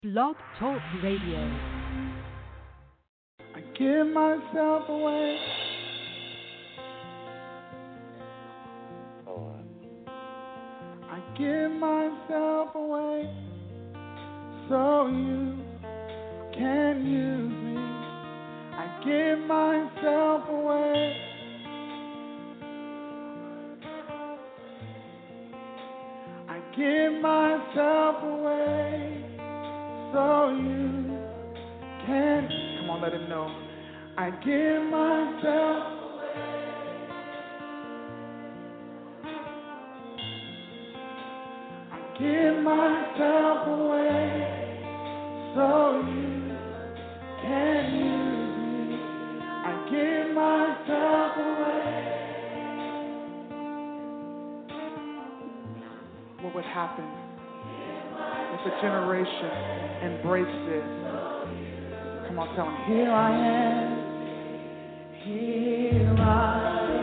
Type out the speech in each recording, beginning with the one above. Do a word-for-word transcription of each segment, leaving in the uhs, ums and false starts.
Blog Talk Radio. I give myself away. I give myself away so you can use me. I give myself away. I give myself away so you can. Come on, let him know. I give myself away. I give myself away so you can use me. I give myself away. What would happen if a generation embraced this? Come on, tell them, here I am, here I am.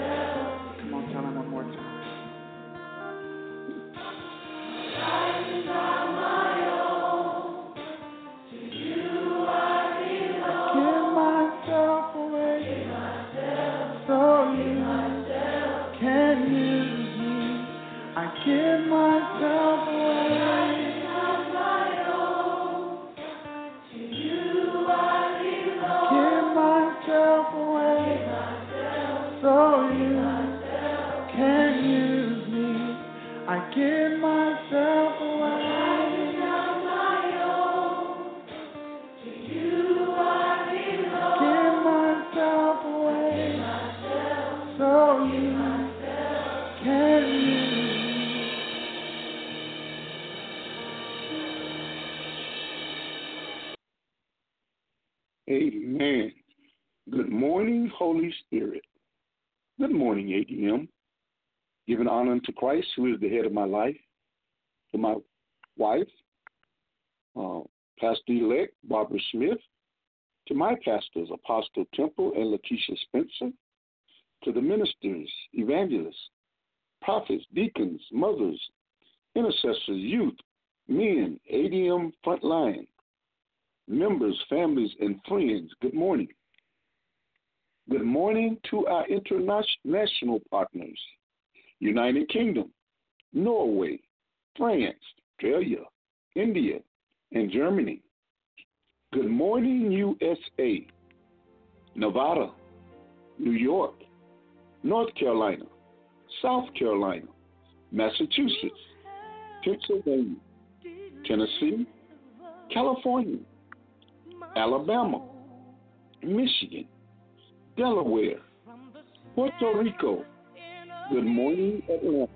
Come on, tell him one more time. Amen. Good morning, Holy Spirit. Good morning, A D M. Giving honor to Christ, who is the head of my life, to my wife, uh, Pastor-elect Barbara Smith, to my pastors, Apostle Temple and Lakeisha Spencer, to the ministers, evangelists, prophets, deacons, mothers, intercessors, youth, men, A D M frontline, members, families, and friends, good morning. Good morning to our international partners, United Kingdom, Norway, France, Australia, India, and Germany. Good morning, U S A, Nevada, New York, North Carolina, South Carolina, Massachusetts, Pennsylvania, Tennessee, California, Alabama, Michigan, Delaware, Puerto Rico, good morning, Atlanta,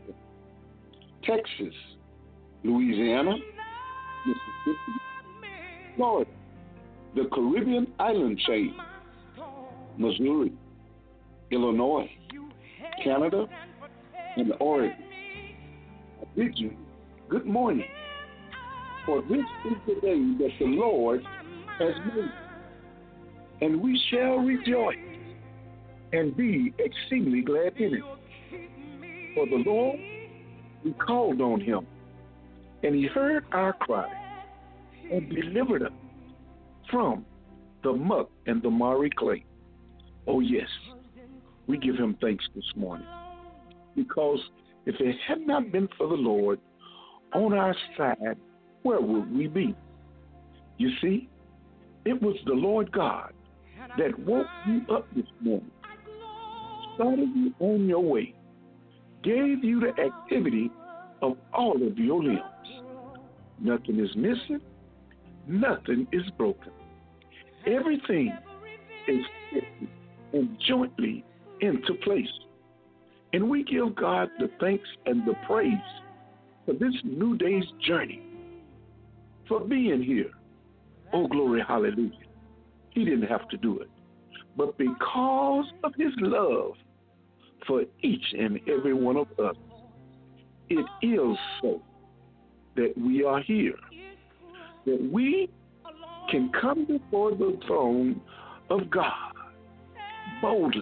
Texas, Louisiana, Mississippi, Florida, the Caribbean island chain, Missouri, Illinois, Canada, and Oregon. I bid you good morning, for this is the day that the Lord has made, and we shall rejoice and be exceedingly glad in it. For the Lord, we called on him, and he heard our cry and delivered us from the muck and the miry clay. Oh, yes, we give him thanks this morning, because if it had not been for the Lord on our side, where would we be? You see, it was the Lord God that woke you up this morning, started you on your way, gave you the activity of all of your limbs. Nothing is missing, nothing is broken. Everything is fitting and jointly into place. And we give God the thanks and the praise for this new day's journey, for being here. Oh, glory, hallelujah. He didn't have to do it. But because of his love for each and every one of us, it is so that we are here, that we can come before the throne of God boldly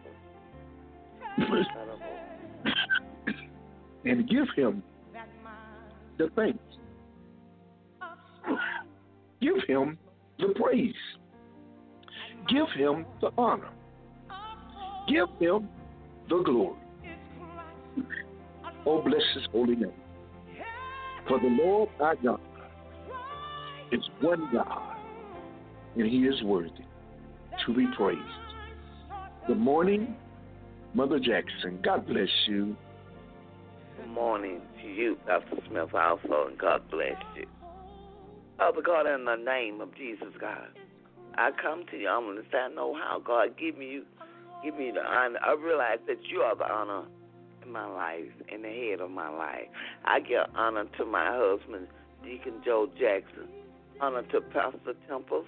and give him the thanks. Give him the praise. Give him the honor. Give him the glory. Oh, bless his holy name. For the Lord our God is one God, and he is worthy to be praised. Good morning, Mother Jackson. God bless you. Good morning to you, Doctor Smith, also, and God bless you. Father God, in the name of Jesus, God, I come to you. I'm going to say, I know how, God, give me you, give me the honor. I realize that you are the honor in my life, in the head of my life. I give honor to my husband, Deacon Joe Jackson, honor to Pastor Temples,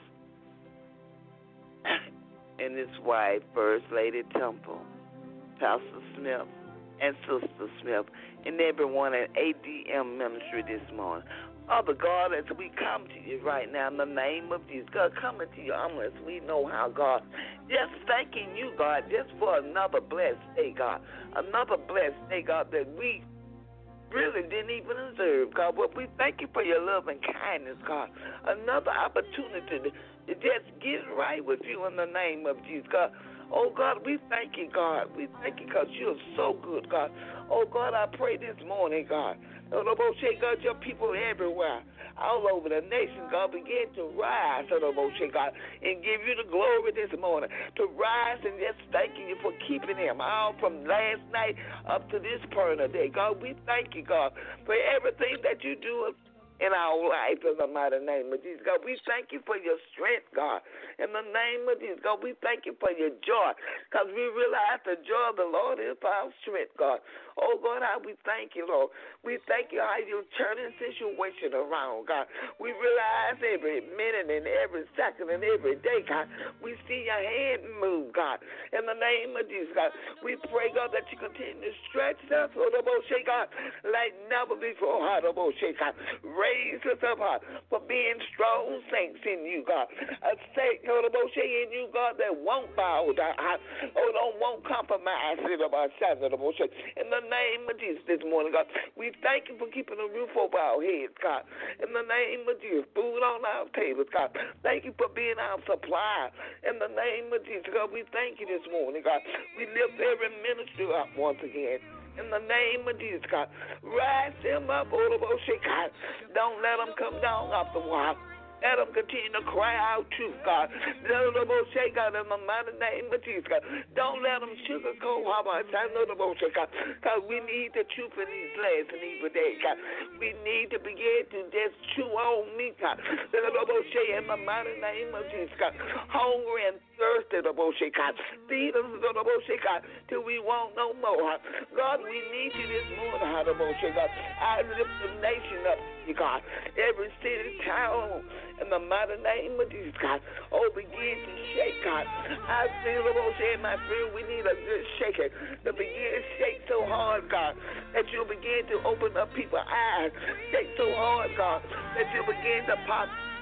and his wife, First Lady Temple, Pastor Smith, and Sister Smith, and everyone at A D M Ministry this morning. Father God, as we come to you right now in the name of Jesus, God, coming to you humble as we know how, God, just thanking you, God, just for another blessed day, God, another blessed day, God, that we really didn't even deserve, God, but we thank you for your love and kindness, God, another opportunity to, to just get right with you in the name of Jesus, God. Oh, God, we thank you, God. We thank you because you're so good, God. Oh, God, I pray this morning, God, God, your people everywhere, all over the nation, God, begin to rise, God, and give you the glory this morning, to rise and just thanking you for keeping them all from last night up to this point of day. God, we thank you, God, for everything that you do in our life in the mighty name of Jesus. God, we thank you for your strength, God. In the name of Jesus, God, we thank you for your joy because we realize the joy of the Lord is our strength, God. Oh, God, how we thank you, Lord. We thank you how you're turning situation around, God. We realize every minute and every second and every day, God, we see your hand move, God. In the name of Jesus, God, we pray, God, that you continue to stretch us, oh, the most, God, like never before, God. Raise us up, God, for being strong saints in you, God. A saint, oh, the most, in you, God, that won't bow down, oh, don't won't compromise, in the name of Jesus this morning, God. We thank you for keeping a roof over our heads, God. In the name of Jesus, food on our tables, God. Thank you for being our supplier. In the name of Jesus, God, we thank you this morning, God. We lift every ministry up once again. In the name of Jesus, God. Rise them up, oh, God. Don't let them come down off the wall. Let them continue to cry out truth, God. Let them say, God, in the mighty name of Jesus, God. Don't let them sugarcoat how much I know the most, God. Because we need the truth in these last and evil days, God. We need to begin to just chew on me, God. Let them say, in the mighty name of Jesus, God. Hungry and thirsty, the most, God. Feed us, the most, God, till we want no more. God, we need you this morning, the most, God. I lift the nation up, God. Every city, town, in the mighty name of Jesus, God. Oh, begin to shake, God. I feel the most in my spirit. We need a good shaking to begin to shake so hard, God, that you'll begin to open up people's eyes. Shake so hard, God, that you'll begin to pop.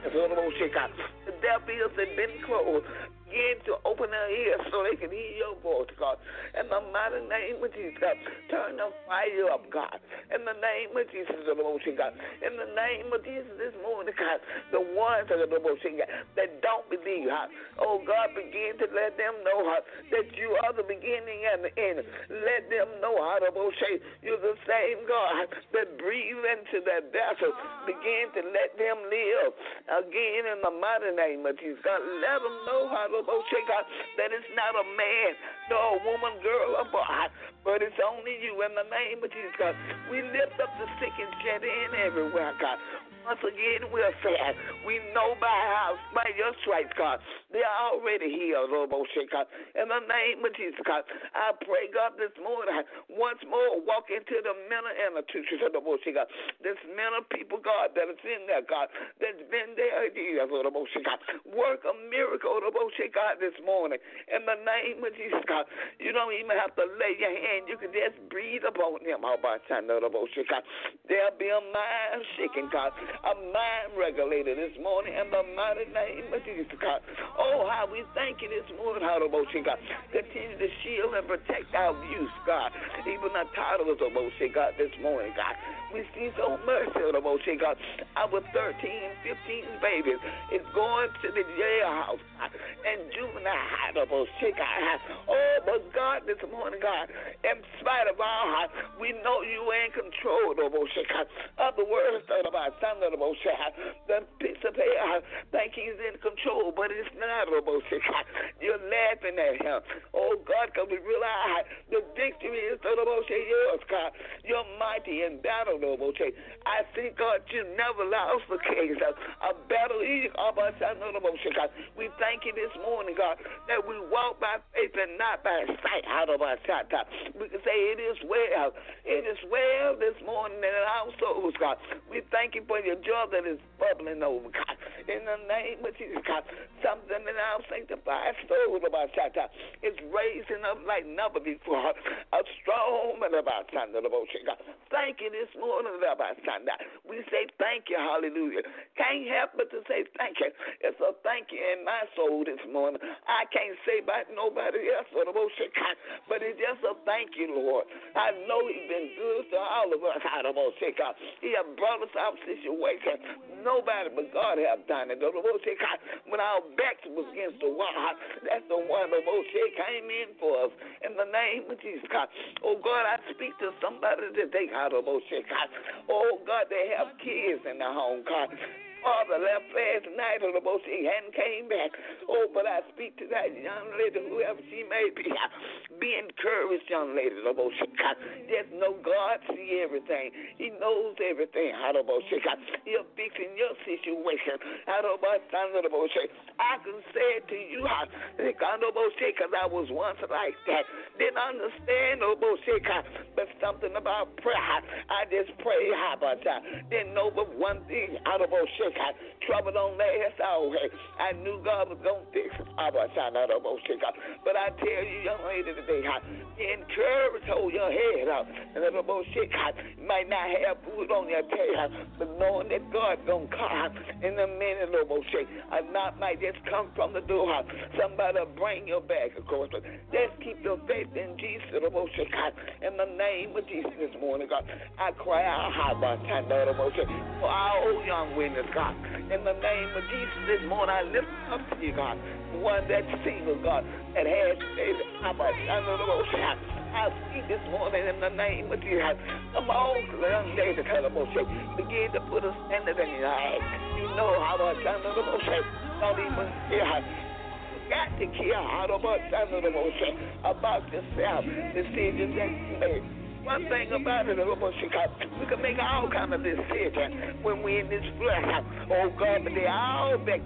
God. The deaf ears have been closed. Begin to open their ears so they can hear your voice, God. In the mighty name of Jesus, God. Turn the fire up, God. In the name of Jesus, the Lord, God. In the name of Jesus this morning, God. The ones that, the Lord, God, that don't believe, God. Oh, God, begin to let them know, God, that you are the beginning and the end. Let them know, how the Lord, you're the same God that breathe into that vessel. Begin to let them live again in the mighty name of Jesus, God. Let them know how to God, that it's not a man, no a woman, girl, or boy, but it's only you in the name of Jesus, God. We lift up the sick and shed in everywhere, God. Once again, we're sad. We know by how, by your stripes, God, they're already healed, Lord, God. In the name of Jesus, God, I pray, God, this morning, once more, walk into the mental institutions of the Lord, God. This mental people, God, that is in there, God, that's been there years, Lord, God. Work a miracle, Lord, God, this morning. In the name of Jesus, God, you don't even have to lay your hand. You can just breathe upon them. How about that, Lord, God? There'll be a mind shaking, God. A mind regulator this morning in the mighty name of Jesus, God. Oh, how we thank you this morning, how the most, God. Continue to shield and protect our youth, God. Even the toddlers of most, God, this morning, God. We see so much of the most, God. Our thirteen, fifteen babies is going to the jailhouse, God, and juvenile, the most, God. Oh, but God, this morning, God, in spite of our heart, we know you are in control, the most, God. Other words, about Sunday, the most, the piece of hair, think he's in control, but it's not, the most, God. You're laughing at him. Oh, God, because we realize the victory is, the most, yours, God. You're mighty in battle, the most. I think, God, you never lost the case. A battle is, God. We thank you this morning, God, that we walk by faith and not by sight. How about that? We can say it is well. It is well this morning in our souls, God. We thank you for your joy that is bubbling over, God. In the name of Jesus, God, something in our sanctified soul about that is raising up like never before. A strong man about that, God. Thank you this morning about that. We say thank you, hallelujah. Can't help but to say thank you. It's a thank you in my soul this morning. I can't say about nobody else, but it's just a thank you, Lord. I know he's been good to all of us. He has brought us out of situation. Nobody but God have done it. When our backs was against the wall, that's the one the most came in for us. In the name of Jesus, God. Oh, God, I speak to somebody today, God. Oh, God, they have kids in the home, God. father left last night, oh, she hadn't came back. Oh, but I speak to that young lady, whoever she may be. Be encouraged, young lady. Just know God see everything. He knows everything. He'll fix in your situation. I can say it to you because I was once like that. Didn't understand, but something about prayer. I just pray. Didn't know but one thing. Trouble don't last always. I knew God was going to fix it. But I tell you, young lady, today, be encouraged, hold your head up. And the bullshit might not have food on your table, but knowing that God's going to come in a minute, little bullshit. A knock might just come from the door. Somebody will bring your back, of course. But just keep your faith in Jesus, little bullshit. In the name of Jesus this morning, God, I cry out, how about time, little bullshit, for our old young witness, God. In the name of Jesus this morning, I lift up to you, God. One that's single, God, that has faith. How about time, little bullshit. I speak this morning in the name of Jesus. Come on, young lady, begin to put a standard in your eyes. You know how much I know the most. Don't even care. You got to care how much I know the most about yourself, decisions that you made. One thing about it, we can make all kind of decisions when we're in this flesh. Oh, God, but they all back.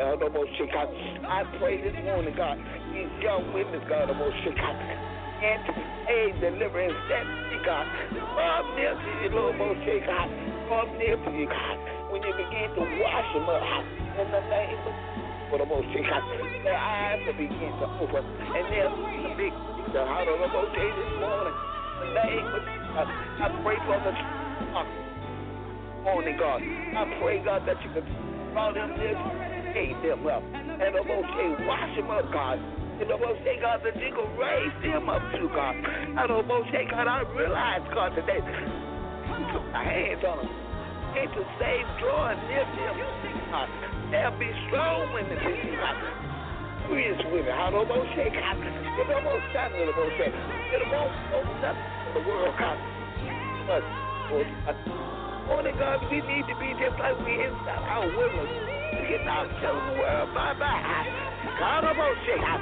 I pray this morning, God, these young women, God, and aid, deliverance, that God. Come near to you, Lord, most God. Come near to you, God. When you begin to wash them up in the name of the most God, their eyes will begin to open, and they'll see the big picture. How the most this morning, in the name of God, I pray for the morning, God. I pray, God, that you can draw them near, aid them up, and the most wash them up, God. And the most say, God, that you can raise them up too, God. And the most say, God, I realize, God, today, you put my hands on them. And to save, draw, and lift them, God. They'll be strong when they see you, God. Serious with it. How the most say, God. It almost sounded the most say. It won't open up to the world, God. But, only God, we need to be just like we inside our women. Get out telling the world, bye-bye. God, the most say, God.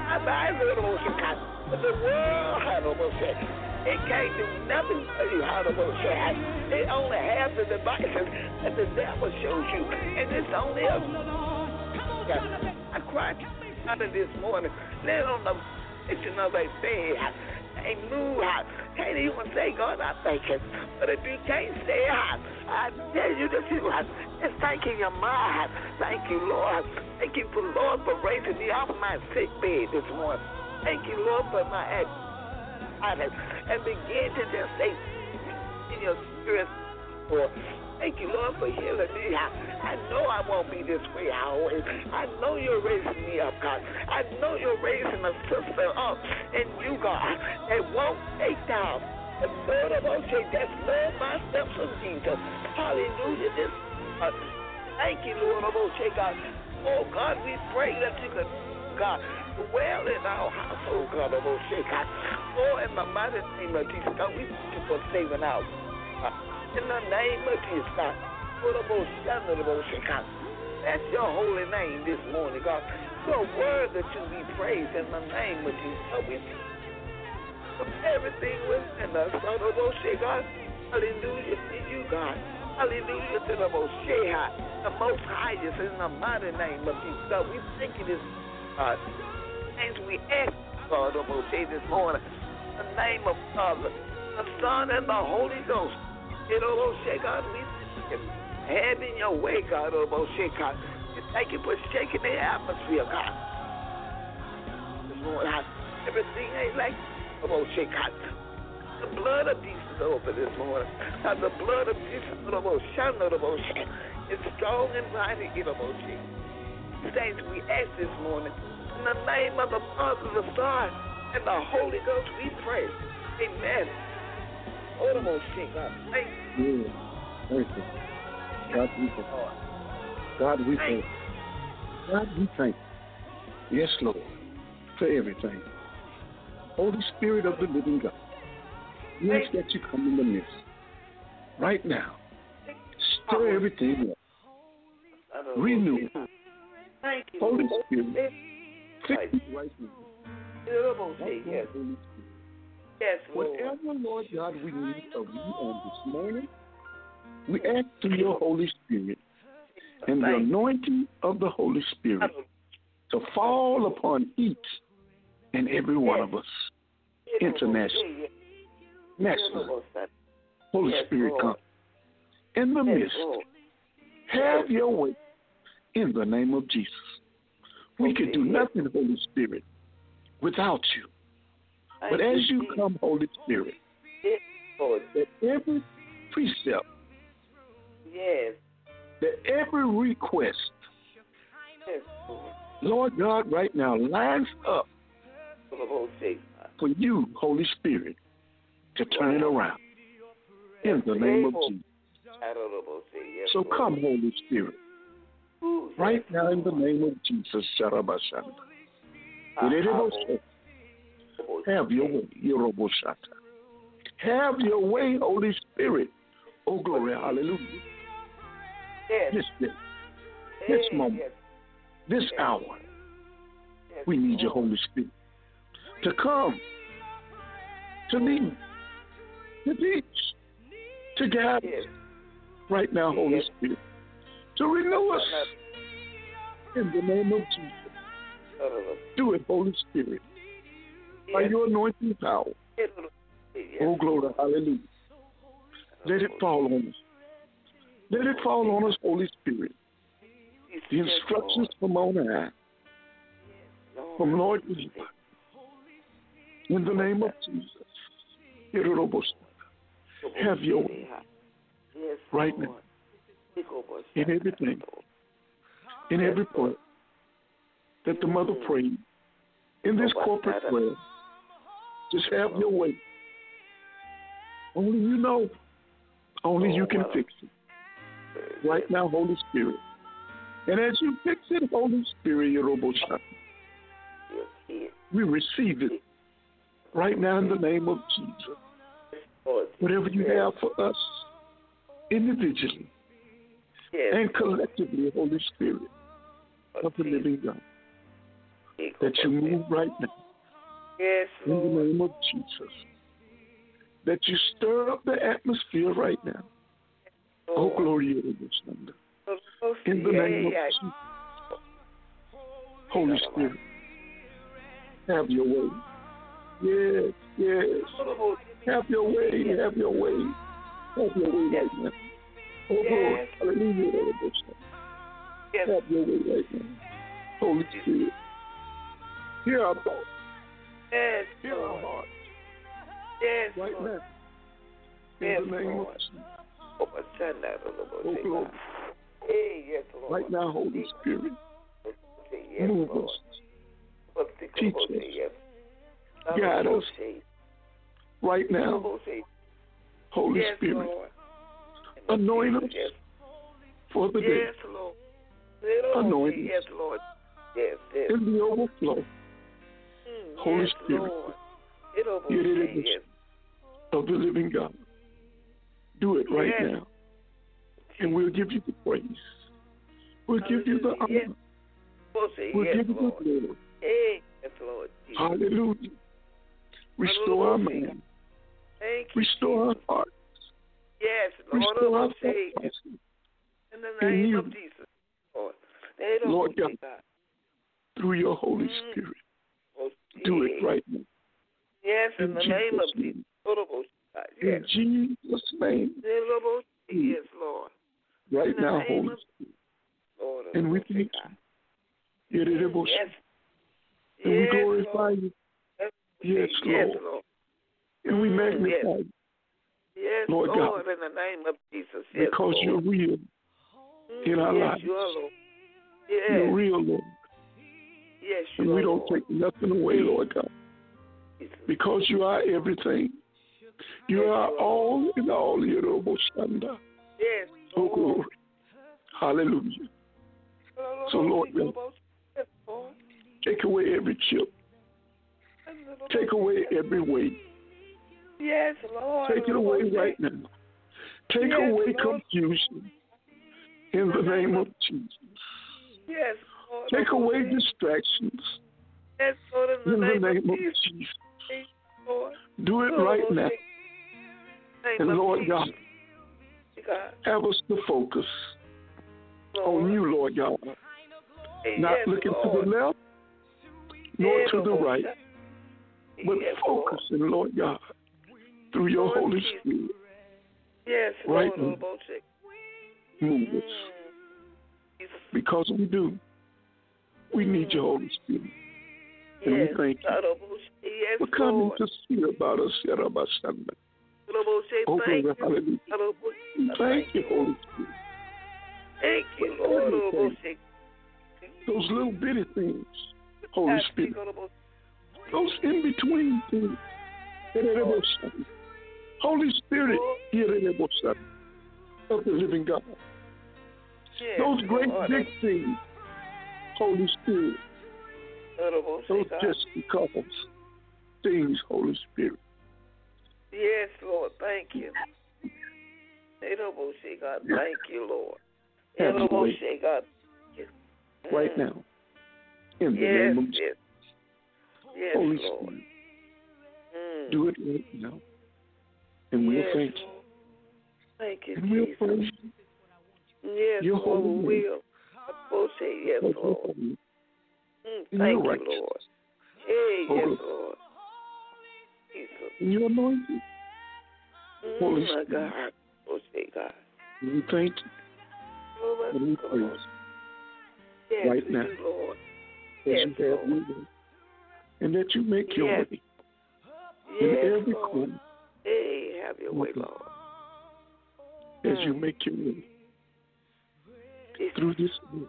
But the world, how the most say, it can't do nothing for you, how the most say. It only has the devices that the devil shows you, and it's only a. I cried out of this morning. Let on the vision of a bed. Can't move hot. Can't even say, God, I thank you. But if you can't stay hot, I tell you that you have. Just thank you, your mind. Thank you, Lord. Thank you, for Lord, for raising me off my sick bed this morning. Thank you, Lord, for my actions. And begin to just say in your spirit, Lord. Thank you, Lord, for healing me. I, I know I won't be this way always. I know you're raising me up, God. I know you're raising a sister up in you, God, that won't take down. The Lord of all say, that's Lord, my steps of Jesus. Hallelujah. This, uh, thank you, Lord of all say, God. Oh, God, we pray that you could, God, dwell in our household, God of all say, God. Oh, in the mighty name of Jesus, God, we thank you for saving our God. In the name of Jesus, God. That's your holy name this morning, God. Your word that you be praised in the name of Jesus. So we of everything within us, God. Hallelujah to you, God. Hallelujah to the Most High, the Most Highest, in the mighty name of Jesus. God, we thank you this, God. Things we ask, God, the Most High this morning. In the name of Father, the Son, and the Holy Ghost. You know, God, we thank you. Having your way, God, oh, God. We thank you for shaking the atmosphere, God. This morning, everything ain't like, oh, God. The blood of Jesus over this morning. God, the blood of Jesus, oh, God, is strong and mighty, you know, things we ask this morning. In the name of the Father, the Son, and the Holy Ghost, we pray. Amen. Oh, God, thank you. Thank you. God, we thank you. God, we thank you. God, we thank you. Yes, Lord, for everything. Holy Spirit of the living God, we ask that you come in the midst right now. Stir everything up. renew. Thank you, Holy Lord. Spirit, fix Right. it right now. Right now, Yes, Holy Spirit. yes, Lord. Whatever, Lord God, we need of you on this morning, we ask through your Holy Spirit and the anointing of the Holy Spirit to fall upon each and every one of us internationally. Nationally. Holy Spirit, come in the midst. Have your way in the name of Jesus. We can do nothing, Holy Spirit, without you. But as you come, Holy Spirit, that every precept, yes, that every request, Lord God, right now lines up for you, Holy Spirit, to turn it around in the name of Jesus. So come, Holy Spirit, right now in the name of Jesus. Have your way, Yeroboshata. Have your way, Holy Spirit. Oh, glory, hallelujah. This day, this moment, this hour, we need your Holy Spirit to come, to lead, to teach, to guide us. Right now, Holy Spirit, to renew us in the name of Jesus. Do it, Holy Spirit, by your anointing power. Oh, glory, hallelujah. Let it fall on us. Let it fall on us, Holy Spirit. The instructions from on high, from Lord Jesus, in the name of Jesus. Have your way right now, in everything, in every prayer that the mother prayed, in this corporate prayer. Just have your way. Only you know. Only you can fix it. Right now, Holy Spirit. And as you fix it, Holy Spirit, we receive it right now in the name of Jesus. Whatever you have for us, individually and collectively, Holy Spirit of the living God, that you move right now in the name of Jesus, that you stir up the atmosphere right now. Oh, glory to the in the name of Jesus. Holy Spirit, have your way. Yes, yes. Have your way, have your way. Have your way right now. Oh, Lord, hallelujah. Have your way right now. Holy Spirit, hear our thoughts. Yes, hear our hearts. Yes, right Lord. now. In yes, the name Lord. of Jesus. Oh, Lord. Hey, yes, Lord. Right now, Holy Spirit, yes, move Lord. us, teach us, guide us. Right now, Holy yes, Spirit, Lord. anoint us yes. for the day. Yes, Lord. Anoint us. Yes, Lord. Yes, yes. In the overflow. Mm, Holy yes, Spirit, Lord. get it in the yes. of the living God. Do it right yes. now. And we'll give you the praise. We'll give you the honor. Yes. We'll yes, give you Lord. the glory. Hey, yes, Lord. Jesus. Hallelujah. Restore our mind. Thank you, Restore our hearts. Yes, Lord. Restore our thought thoughts. In the name you. of Jesus, Lord. Lord God, through your Holy Mm. Spirit, do it right now. Yes, in, In the name of Jesus' Jesus. In Yes. Jesus' name, Yes, Lord. right In the now, name Holy of- Spirit. Lord, And we thank you. It is able Yes. And we Yes, glorify Lord. you. Yes, Yes, yes, Lord. Lord. And we Mm, magnify yes. you Yes, Lord Lord, God. in the name of Jesus. Yes, because Lord. you're real Mm, in our yes, lives. you are, Lord. Yes. You're real, Lord. Yes, you And are, we don't Lord. take nothing away, Lord God, Jesus. because you are everything. You Yes, are you are. all in all, Yeroboshanda. Yes, Oh, Lord. glory. Hallelujah. So, Lord God, Yes, Lord. take away every chip. Take away every weight. Yes, Lord. Take it away right now. Take Yes, away Lord. confusion. In the name of Jesus. Yes, Lord. Take away distractions. Yes, Lord, in the, In name, the name of of Jesus. Jesus. Thank you, Lord. Do it Lord, right now. name And of Lord Jesus. God, God. have us to focus Lord. on you, Lord God. Hey, Not yes, looking Lord. to the left nor Yes, to the Lord. right, but yes, focusing, Lord God, through your Lord Holy Jesus. Spirit. Yes, Right Lord. now. Lord. Move us. Mm. Because we do. We need your Holy Spirit. And Yes, we thank you Lord. Yes, for coming Lord. to see about us. Yarabashanda. Lord, Oh, thank glory, you. hallelujah. Lord, We Thank you, Holy Spirit. Thank you, For Lord. everything. Those little bitty things, Holy Spirit. Those in between things. Yarabashanda. Holy Spirit, Yarabashanda, of the living God. Yes, Those great Lord. big things, Holy Spirit. Lord, Those God. just because things, Holy Spirit. Yes, Lord. Thank you. God, thank you, Lord. Have your way God. right now. In the Yes, name of yes. Yes, Holy Lord. Spirit. Mm. Do it right now. And we'll Yes, thank you. Lord. Thank you, And we'll Jesus. praise you. Yes, Your Lord, holy we name. will. I will say yes, Because you're Lord. holy. Mm, And thank you're you, righteous. Lord. Hey, Oh, yes, good. Lord. Jesus. And you're anointed. Mm, Holy my Spirit. God. Oh, say God. And we thank you. Oh, And we God. praise Yes, you right we now. do, Lord. As Yes, you have Lord. your way. And that you make your Yes. way Yes, in every Lord. corner. Hey, have your way, Lord. As Mm. you make your way Yes. through this world.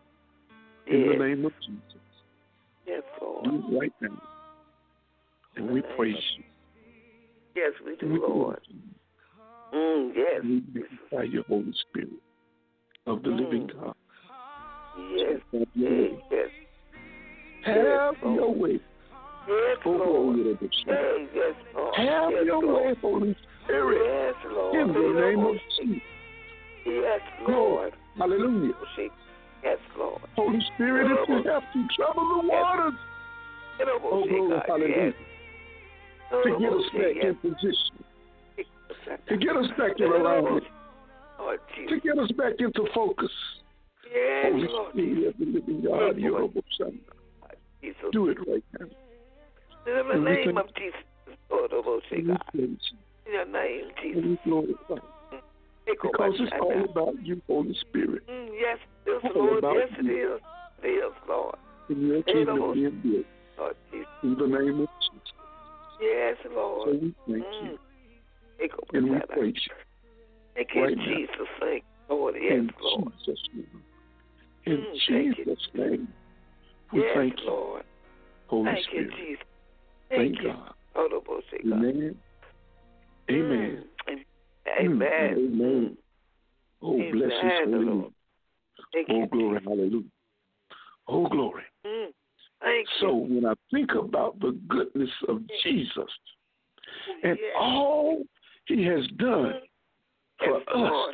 In Yes. the name of Jesus. Yes, Lord. Do it right now. And we praise you. Yes, we do, And we Lord. glorify you. Mm, yes. And we magnify your Holy Spirit of the Mm. living God. Yes. So have your way. Yes. Have Yes, your Lord. way. Yes, Oh, Lord. glory to the Son. Hey, yes, Lord. Have yes, your Lord. way, Holy Spirit. Yes, Lord. In the name of Jesus. Yes, Lord. Lord. Hallelujah. Yes, Lord. Holy Spirit, if you have to trouble the waters. Oh, glory, hallelujah. To get us back in position. To get us back in alignment. To get us back into focus. Yes, Holy Lord. Spirit of the living God, Yes, your Lord. humble Son. Jesus. Do it right now. In the And we name thank of Jesus. Lord, oh, oh, say And we God. praise you. In your name, Jesus. And we glorify you. Because it's all about you, Holy Spirit. Mm, yes, yes, All Lord. about Yes, it you. is. It is, Lord. In your Hey, kingdom Lord. being built. Lord Jesus. In the name of Jesus. Yes, So Lord. we thank Mm. you. Take over And we that. praise you. Thank you, right now. Jesus. Thank you, Lord. Yes, In Lord. Jesus' name. In Mm, thank you. Jesus' name. We Yes, thank you, Lord. Holy Thank Spirit. you, Jesus. Thank, Thank you. God. Oh, the bullshit, God. Amen. Amen. Mm. Mm, Amen. Amen. Oh, Amen. bless his holy Lord. name. Thank Oh, you, glory. Jesus. Hallelujah. Oh, glory. Mm. Thank So you. when I think about the goodness of Jesus and Yes. all he has done for Yes, us, Lord.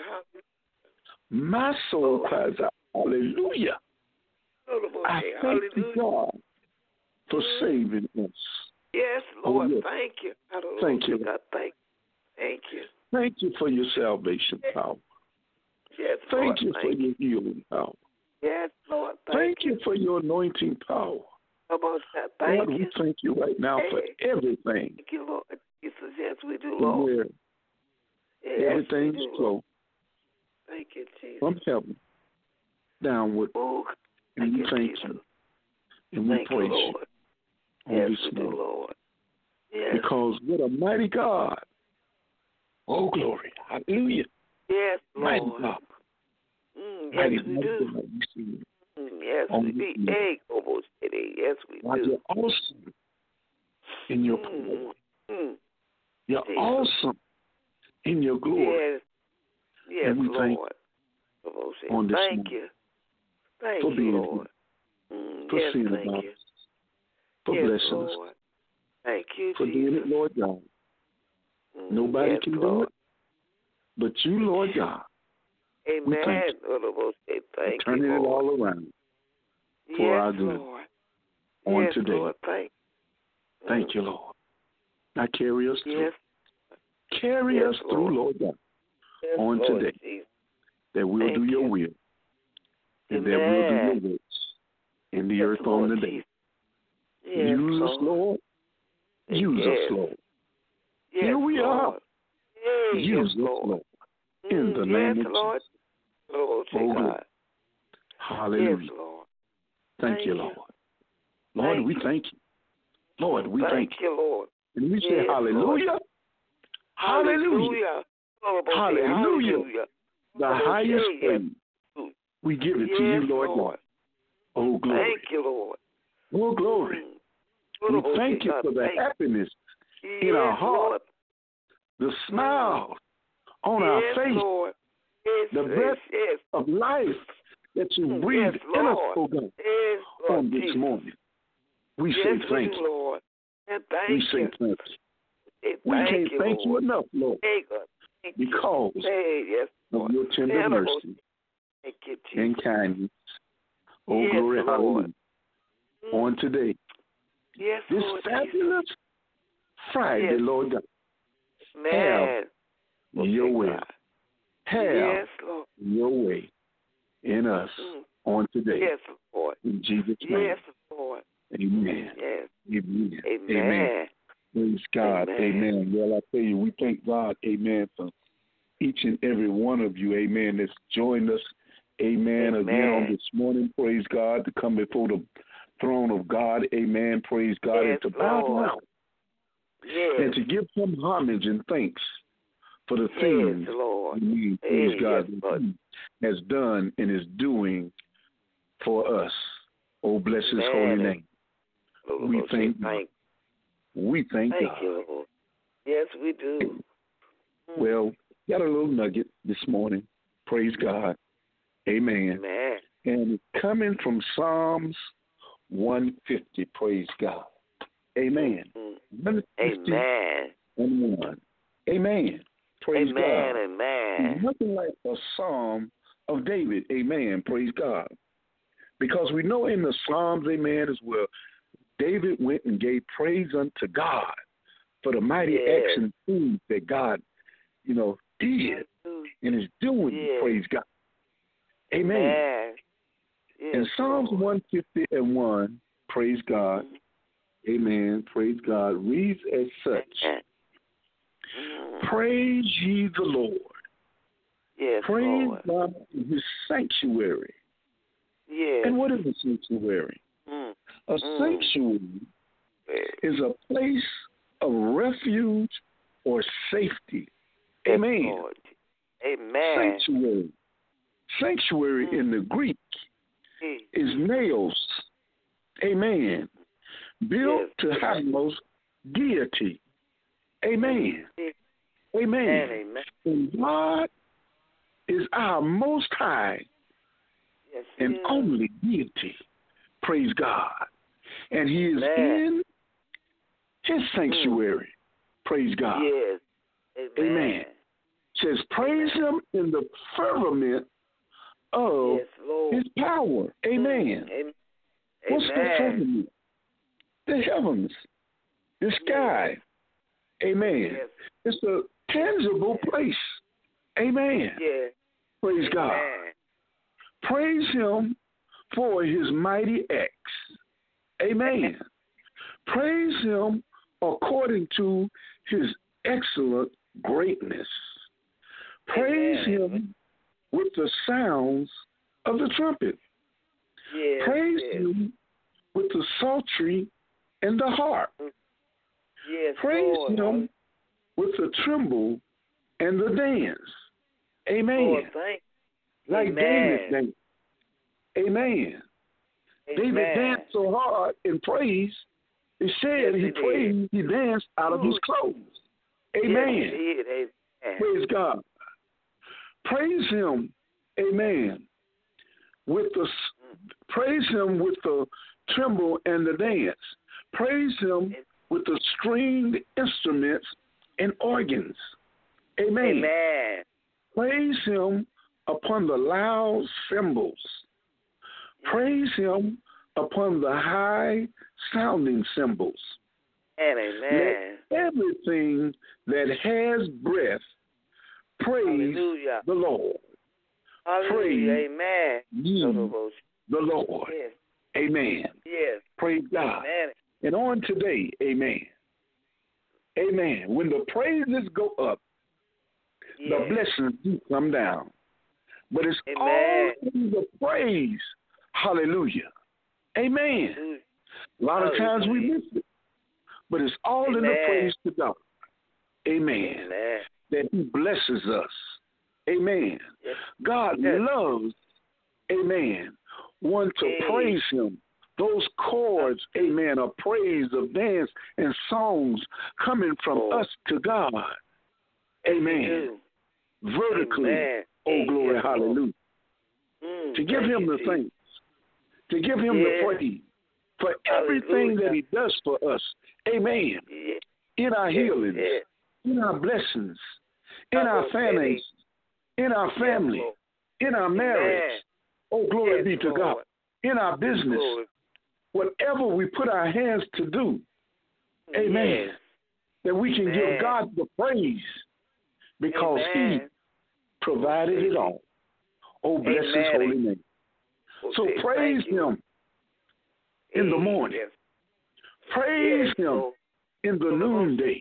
my soul Oh. cries out, hallelujah. Oh, the bullshit. I thank Hallelujah. you, God, for Mm. saving us. Yes, Oh, Lord. yes. Thank you. Hallelujah. Thank you. God, thank you. Thank you. Thank you for your salvation power. Yes, Thank Lord. you for Thank your healing power. Yes, Lord. Thank, Thank you for your anointing power. How about that? Thank God, you. we thank you right now for Hey. everything. Thank you, Lord. Jesus, yes, we do, And Lord. where Yes, everything's we do, flow Lord. Thank you, Jesus. from heaven downward. Ooh, And thank we you, thank Jesus. you. And we Thank praise you, you Lord. on Yes, this we do, morning. Lord. Yes. Because what a mighty God. Oh, glory. Hallelujah. Yes, Mighty Lord. God. Mm, Mighty, yes, we mighty do. God. We see you. Mm, yes, on we this do. morning. Hey, Kobo City. Yes, we God, do. you're awesome in your Mm, power. mm, You're Jesus. awesome in your glory. Yes. Yes, And we thank Lord. Kobo City. on this Thank morning you. Thank for you, being Lord. here, Mm, for yes, seeing thank about you. us, for Yes, blessing Lord. us, Thank you, for Jesus. doing it, Lord God. Mm, Nobody yes, can Lord. do it but you, Lord God. Amen. We thank you. Lord, say thank for turning you, it Lord. all around for yes, our good Lord. on yes, today. Lord, thank you. Thank you, Lord. Now carry us through. Yes. Carry yes, us Lord. through, Lord God, yes, on Lord today. Jesus. That we'll Thank do your you. will. And Amen. that we'll do your works in the yes, earth Lord on the day. Jesus. Yes, Use Lord. us, Lord. Use yes. us, Lord. Yes, Here we Lord. are. Hey, Use yes, us, Lord. Lord. In Mm, the yes, name of Lord. Jesus. Lord, Oh, God. glory. Hallelujah. Yes, Lord. Thank, Thank you, you. Lord. Lord, Thank we you. thank you. Lord, we thank, thank you. you, Lord. And we say Yes, hallelujah. Lord. Hallelujah. Lord, Hallelujah. Hallelujah. The Lord, highest yes. praise. We give it yes, to you, Lord, Lord. God. Oh, glory. Thank you, Lord. Oh, glory. Mm. We thank you God, for the thank happiness yes, in our heart, Lord. the smile on yes, our face, Lord. Yes, the yes, breath yes. of life that you Mm, breathe yes, in us, Lord. oh God, Yes, Lord on this Jesus. morning. We yes, say thank we do, you. Lord. And thank We you. say thank you. Hey, We thank can't you, thank Lord. you enough, Lord, Hey, God. Thank you. because Hey, yes, of Lord. your tender Hey, mercy Thank you, Jesus. and kindness. Oh, Yes, glory, Lord. hallelujah. Mm. On today, Yes, this Lord fabulous Jesus. Friday, Yes. Lord God, Man. have your way. God. Have Yes, Lord. your way in us Mm. on today. Yes, Lord. In Jesus' name. Yes, Lord. Amen. Yes. Amen. Amen. Amen. Praise God. Amen. Amen. Well, I tell you, we thank God, amen, for each and every one of you, amen, that's joined us, amen, Amen. again on this morning. Praise God, to come before the throne of God, amen. Praise God, Yes, and to bow Lord. down Yes. and to give Him homage and thanks for the Yes, things, Lord. amen, praise Hey, God, yes, that Lord. He has done and is doing for us. Oh, bless His holy Amen. name. Lord, We Lord, thank God. thank, We thank thank God. you, Lord. Yes, we do. Mm. Well, got a little nugget this morning. Praise God. Amen. Amen. And it's coming from Psalms one fifty. Praise God. Amen. Mm. one fifty Amen. and one. Amen. Praise Amen. God. Amen. There's nothing like a psalm of David. Amen. Praise God. Because we know in the Psalms, amen, as well, David went and gave praise unto God for the mighty Yes. acts and things that God, you know, did and is doing. Yes. Praise God. Amen. Amen. Yes, In Psalms Lord. one fifty and one, praise God, amen, praise God, reads as such, Mm. praise ye the Lord. Yes, Praise Lord. God in his sanctuary. Yes. And what is a sanctuary? Mm. A Mm. sanctuary is a place of refuge or safety. Yes, Amen. Lord. Amen. Sanctuary. Sanctuary Mm. in the Greek Mm. is naos. Amen. Built Yes. to house deity. Amen. Yes. Amen. Amen. And God is our most high Yes, and yes. only deity. Praise God. And he is Amen. in his sanctuary. Mm. Praise God. Yes. Amen. Amen. Says, praise Amen. Him in the firmament of yes, Lord. his power. Amen. Amen. What's the firmament? The heavens, the sky. Yes. Amen. Yes. It's a tangible yes. place. Amen. Yes. Praise Amen. God. Praise him for his mighty acts. Amen. Praise him according to his excellent greatness. Praise Amen. Him with the sounds of the trumpet. Yes, Praise yes. him with the psaltery and the harp. Yes, Praise Lord. him with the tremble and the dance. Amen. Lord, thank like Amen. David danced. Amen. Amen. David danced so hard in praise, it said yes, he praised, he danced out of his clothes. Amen. Yes, he did. Amen. Praise God. Praise him, amen, with the praise him with the tremble and the dance. Praise him with the stringed instruments and organs. Amen. Amen. Praise him upon the loud cymbals. Praise him upon the high sounding cymbals. And amen. Let everything that has breath praise Hallelujah. the Lord. Hallelujah. Praise Amen. ye the Lord. Yes. Amen. Yes. Praise God. Amen. And on today, amen. Amen. When the praises go up, Yes. the blessings do come down. But it's Amen. all in the praise. Hallelujah. Amen. Hallelujah. A lot of times we Hallelujah. miss it. But it's all in the Amen. praise to God. Amen. Amen. That he blesses us. Amen. Yes. God Yes. loves, amen, one to Yes. praise him. Those chords, amen, of praise, of dance, and songs coming from Oh. us to God. Yes, Amen. you Vertically. Amen. Oh, glory, Yes, Lord. hallelujah. Mm, To give thank him you, the Jesus. thanks. To give him Yes. the praise. For everything Hallelujah. that he does for us. Amen. Yes. In our Yes. healings. Yes. In our blessings. In our Hallelujah. families. In our family. Yes, Lord. In our marriage. Amen. Oh, glory Yes, be to Lord. God. In our business. Glory. Whatever we put our hands to do. Amen. Yes. That we can Amen. give God the praise because Amen. he provided it all. Oh, bless his Amen. holy name. So Okay, praise thank you. him in the morning. Yes. Praise Yes, him Lord. in the noonday.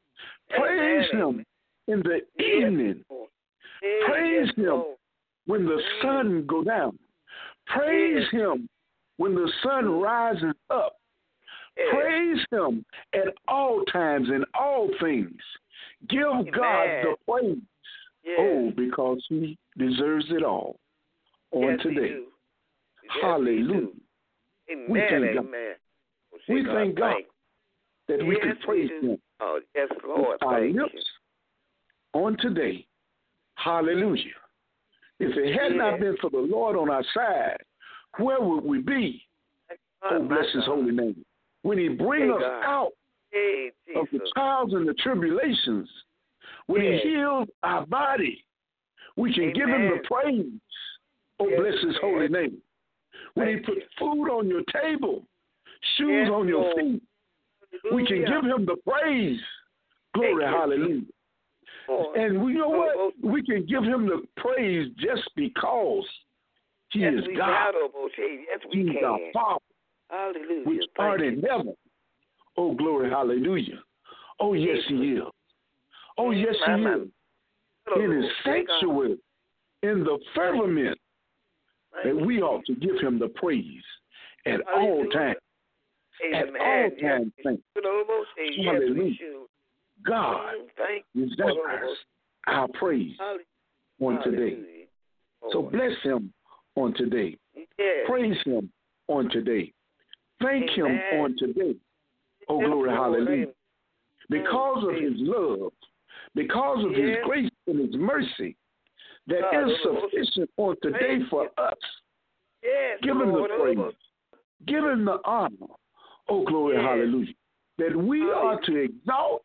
Praise Amen. him in the Yes, evening. Lord. Yes, Praise yes, him Lord. when the Mm. sun go down. Praise Yes. him when the sun rises up. Yes. Praise him at all times in all things. Give Amen. God the praise. Yes. Oh, because he deserves it all on Yes, he today. do. Yes, he Hallelujah. do. Amen. We thank God. Amen. Well, We say thank God thank that you. we Yes, can praise we do. him Oh, yes, Lord. with our Thank lips you. on today. Hallelujah. If it had Yes. not been for the Lord on our side, where would we be? Oh, Oh, bless his holy name. When he bring Hey, us God. out Hey, of the Jesus. trials and the tribulations, when Yes. he heals our body, we can give him the Amen. praise. Oh, Yes, bless his holy yes. name. When he Thank put you. food on your table, shoes Yes, on your Lord. feet, we can Hallelujah. give him the praise. Glory, Thank you, hallelujah. Lord. And we know what? Oh, We can give him the praise just because he yes, is we God. got it, Moshe. Yes, we He's can. our Father, Hallelujah. which Thank art you. in heaven. Oh, glory, hallelujah. Oh, yes, he is. Oh, yes, he Mm, is. In his sanctuary, in the firmament, that we ought to give him the praise at all times. At all times, thank you. Hallelujah. God desires our praise on today. So bless him on today. Yes. Praise him on today. Thank him Amen. on today. Oh, Yes, glory, Lord. hallelujah. Because of his love, because of his Yes. grace and his mercy, that God, is sufficient on today Thank for you. us. Yes, Give him the Lord. praise. Give him the honor. Oh, glory, Yes. hallelujah. That we Hallelujah. are to exalt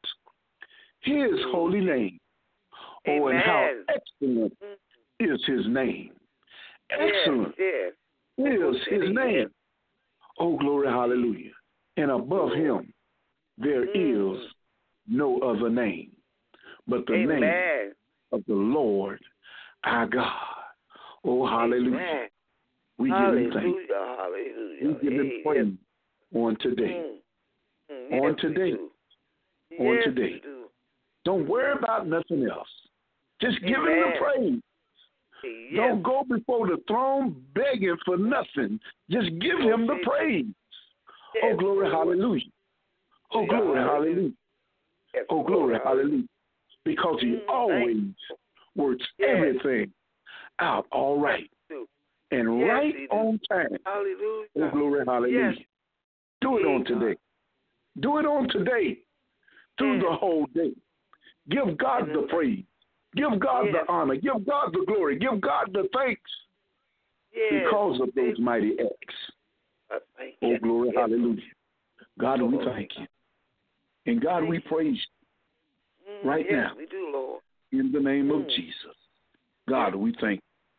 his Mm. holy name. Oh, and how Amen. excellent Mm. is his name. Excellent Yes, yes. is his Yes. name. Oh, glory, hallelujah. And above him, there Mm. is no other name but the Amen. name of the Lord our God. Oh, hallelujah. Amen. We give him thanks. Hallelujah. Hallelujah. We give him Yes. praise on today. Mm. Mm. On Yes, we today. do. On Yes, today. we do. Don't worry about nothing else. Just give him the Amen. praise. Yes. Don't go before the throne begging for nothing. Just give him the praise. Yes, Oh, glory, Lord. hallelujah. Oh, Yeah, glory, hallelujah. hallelujah. Yes, Oh, glory, Lord. hallelujah. Because he Mm, always works Yes. everything out all right do. and Yes, right he do. on time. Hallelujah. Oh, glory, hallelujah. Yes. Do it on Thank God. today. Do it on today through Yes. the whole day. Give God the praise. Give God Yes. the honor. Give God the glory. Give God the thanks Yes. because of those mighty acts. I thank Oh, you. glory, Yes. hallelujah. God, we thank you. And God, we praise Mm, right yes, now. we do, Lord. you in the name of Mm. Jesus. God, we thank you.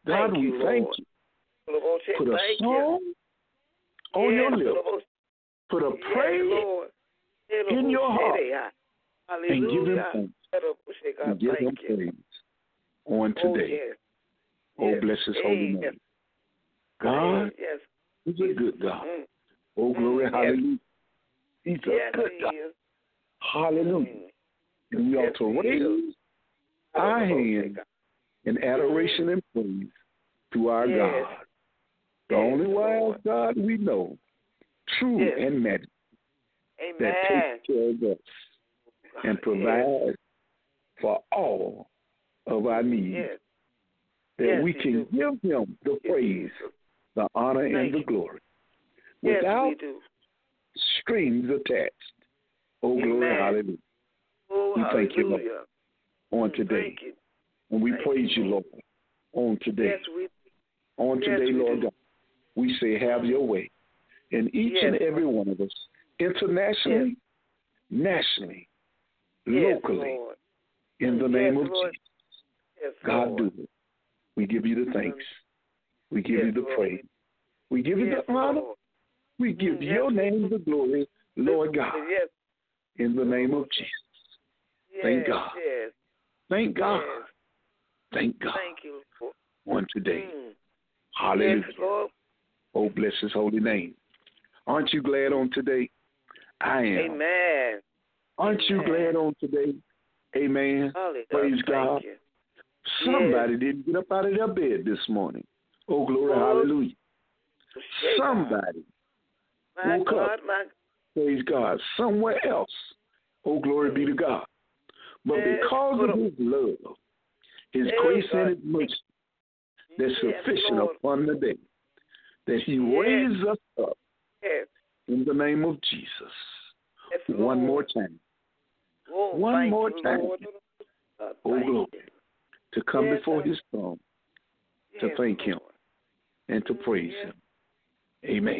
God, Thank we you, thank Lord. you. Lord, Put a thank song you. on Yes, your lips. Lord. Put a Yes, praise Lord. in your heart Hallelujah. and give him thanks God, and give him thank you. praise on Oh, today. yes. Oh, Yes. bless his holy Amen. name. God Yes. is a good God. Mm. Oh, glory, Mm, yes. hallelujah. He's a Yes, good he God. is. Hallelujah. Mm. And we Yes, ought to he raise is. our Oh, hands God. in adoration and praise to our Yes. God. The Yes, only wise Lord. God we know, true Yes. and majesty, Amen. that takes care of us and provides for all of our needs, Yes. that Yes, we he can do. give him the Yes, praise, Jesus. the honor, Thank and the you. glory Yes, without we do. strings attached. Oh, glory, Amen. hallelujah. Oh, We thank you, Lord, hallelujah. on Mm, today. Thank you. And we Thank praise you, you, Lord, on today. Yes, we On yes, today, we Lord do. God, we say, have your way in each Yes, and every one of us, internationally, nationally, Yes, locally, Lord. in the Yes, name of Lord. Jesus. Yes, God, Lord. do it. We give you the thanks. We give Yes, you the Lord. praise. We give you Yes, the honor. Lord. We give Mm, your yes, name the glory, Lord God, Yes. in the name of Jesus. Yes. Thank God. Yes. Thank God. Yes. Thank God Thank you, Lord. on today. Mm. Hallelujah. Yes, Lord. Oh, bless his holy name. Aren't you glad on today? I am. Amen. Aren't you Amen. glad on today? Amen. Hallelujah. Praise Thank God. you. Somebody didn't get up out of their bed this morning. Oh, glory, Oh, hallelujah. Shake Somebody my woke God, up. my Praise God. Somewhere else. Oh, glory be to God. But Yes, because put of a- his love, his Yes, grace God. and his mercy, that's Yes, sufficient Lord. upon the day, that he Yes. raised us up Yes. in the name of Jesus. Yes, One Lord. more time. Oh, One thank more you, time. Lord. God, Oh, thank glory. you. To come Yes, before God. his throne, to Yes, thank him, Lord. and to praise Yes. him. Amen.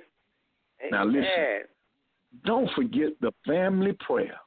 Yes. Now Amen. listen. Don't forget the family prayer.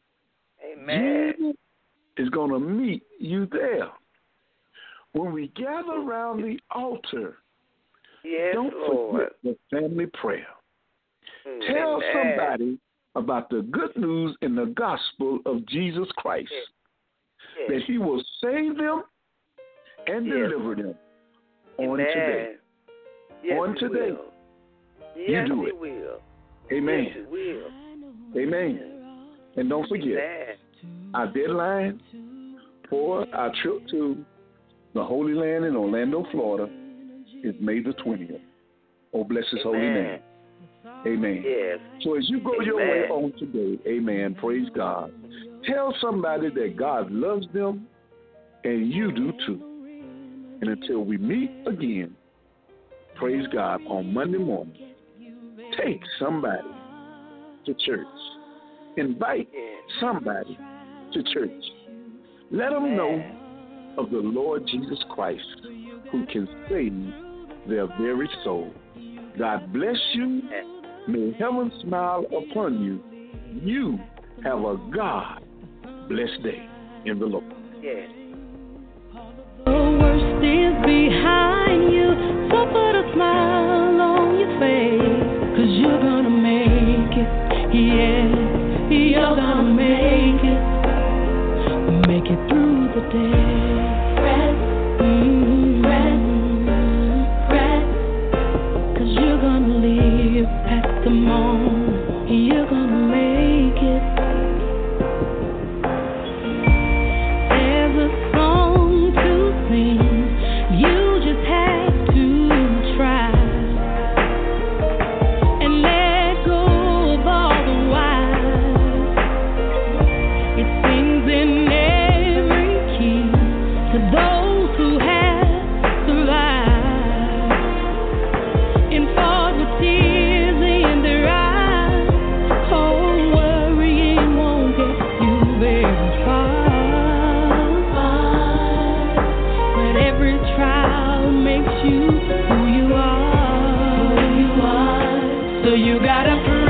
Amen. Jesus is going to meet you there. When we gather around the altar, Yes, don't Lord. forget the family prayer. Mm, Tell amen. somebody about the good news in the gospel of Jesus Christ, Yes. Yes. that he will save them and Yes. deliver them on Amen. today. Yes, On he today. will. Yes, do he it. will. Amen. Yes, he will. Amen. And don't forget, Amen. our deadline for our trip to the Holy Land in Orlando, Florida is May the twentieth. Oh, bless his holy Amen. name. Amen. Yes. So as you go your Amen. way on today, amen, praise God, tell somebody that God loves them and you do too. And until we meet again, praise God, on Monday morning, take somebody to church. Invite somebody to church. Let them know of the Lord Jesus Christ, who can save their very soul. God bless you. May heaven smile upon you. You have a God-blessed day in the Lord. Yes. The worst is behind you, so put a smile on your face, 'cause you're gonna make it, yeah, you're gonna make it, make it through the day. Press, mm-hmm. press, press, 'cause you're gonna live past the moment, you're gonna make it. There's a song to sing, you just have to try and let go of all the whys. It sings in every key to those who have survived and fought with tears in their eyes. Oh, worrying won't get you very far. But every trial makes you who you are. Who you are. So you gotta prove